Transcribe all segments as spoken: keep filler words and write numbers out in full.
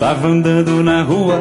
tava andando na rua,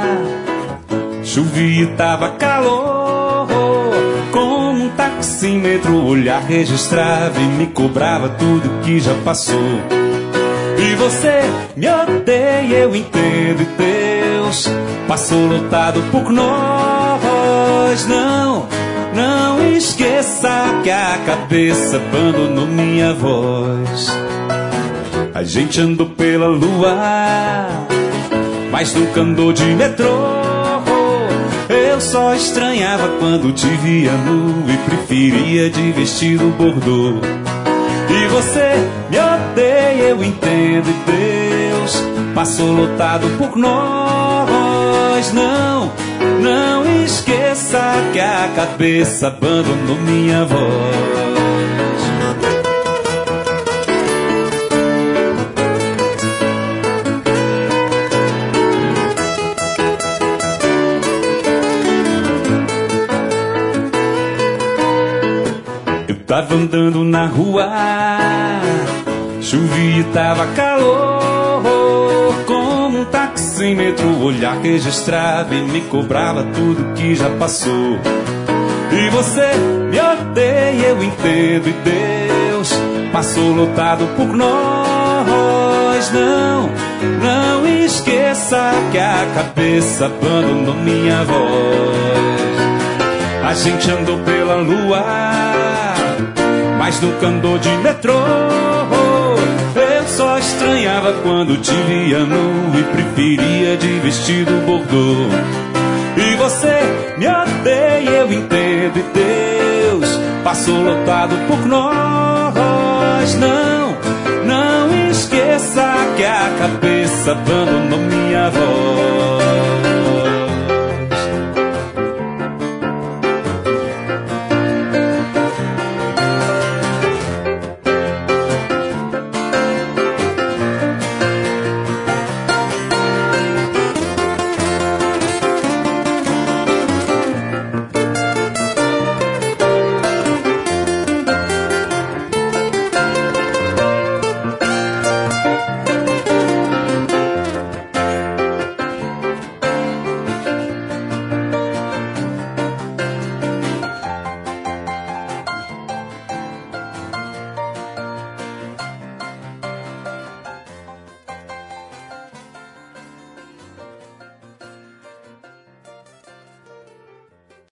chovia e tava calor. Como um taxímetro, o olhar registrava e me cobrava tudo que já passou. E você me odeia, eu entendo, e Deus passou lotado por nós. Não, não esqueça que a cabeça abandonou minha voz. A gente andou pela lua, mas nunca andou de metrô. Eu só estranhava quando te via nu e preferia de vestido bordô. E você me odeia, eu entendo, e Deus passou lotado por nós. Não, não esqueça que a cabeça abandonou minha voz. Tava andando na rua, chovia e tava calor. Como um taxímetro, o olhar registrava e me cobrava tudo que já passou. E você me odeia, eu entendo, e Deus passou lotado por nós. Não, não esqueça que a cabeça abandonou minha voz. A gente andou pela lua, mas nunca andou de metrô. Eu só estranhava quando te via nu e preferia de vestido bordô. E você me odeia, eu entendo, e Deus passou lotado por nós. Não, não esqueça que a cabeça abandonou minha voz.